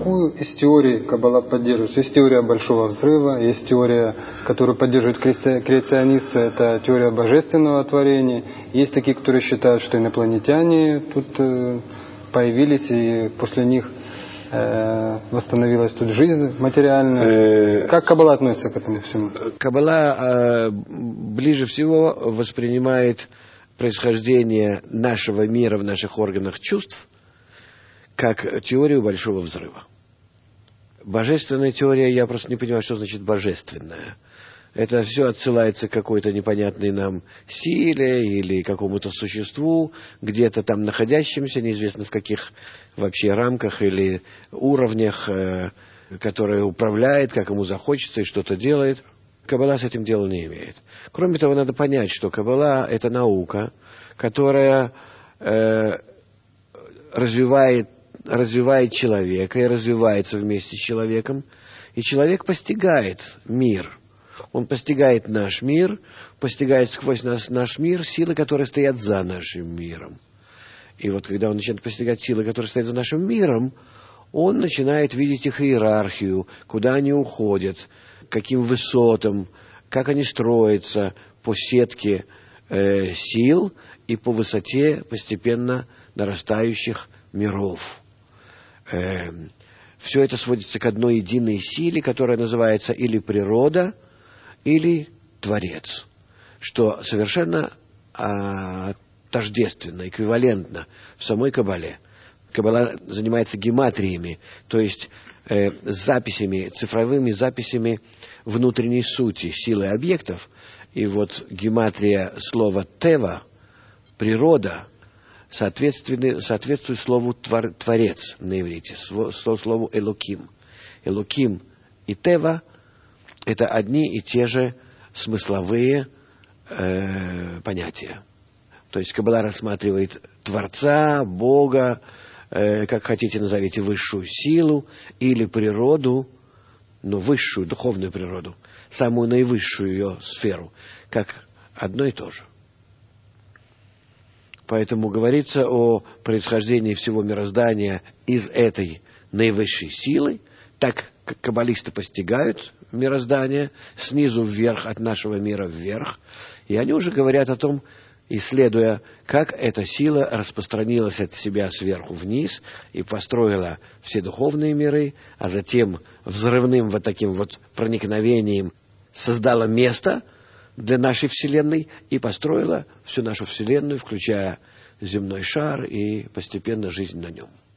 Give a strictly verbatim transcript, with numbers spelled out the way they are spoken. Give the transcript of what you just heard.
какую из теорий Каббала поддерживает? Есть теория Большого Взрыва, есть теория, которую поддерживают христи... креационисты, это теория божественного творения. Есть такие, которые считают, что инопланетяне тут э, появились, и после них э, восстановилась тут жизнь материальная. Как Каббала относится к этому всему? Каббала э, ближе всего воспринимает происхождение нашего мира в наших органах чувств как теорию Большого Взрыва. Божественная теория, я просто не понимаю, что значит божественная. Это все отсылается к какой-то непонятной нам силе или какому-то существу, где-то там находящемуся, неизвестно в каких вообще рамках или уровнях, э, которое управляет, как ему захочется и что-то делает. Каббала с этим дела не имеет. Кроме того, надо понять, что Каббала — это наука, которая э, развивает, развивает человека и развивается вместе с человеком. И человек постигает мир. Он постигает наш мир, постигает сквозь нас наш мир силы, которые стоят за нашим миром. И вот когда он начинает постигать силы, которые стоят за нашим миром, он начинает видеть их иерархию, куда они уходят, каким высотам, как они строятся по сетке э, сил и по высоте постепенно нарастающих миров. Э, все это сводится к одной единой силе, которая называется или природа, или Творец, что совершенно а, тождественно, эквивалентно в самой Каббале. Каббала занимается гематриями, то есть э, записями, цифровыми записями внутренней сути, силы объектов. И вот гематрия слова «тева», природа, соответствует слову твор, «творец» на иврите, слову «элоким». «Элоким» и «тева» — это одни и те же смысловые э, понятия. То есть Каббала рассматривает Творца, Бога, как хотите назовите, высшую силу или природу, но высшую, духовную природу, самую наивысшую ее сферу, как одно и то же. Поэтому говорится о происхождении всего мироздания из этой наивысшей силы, так как каббалисты постигают мироздание снизу вверх, от нашего мира вверх, и они уже говорят о том, исследуя, как эта сила распространилась от себя сверху вниз и построила все духовные миры, а затем взрывным вот таким вот проникновением создала место для нашей Вселенной и построила всю нашу Вселенную, включая земной шар и постепенно жизнь на нем.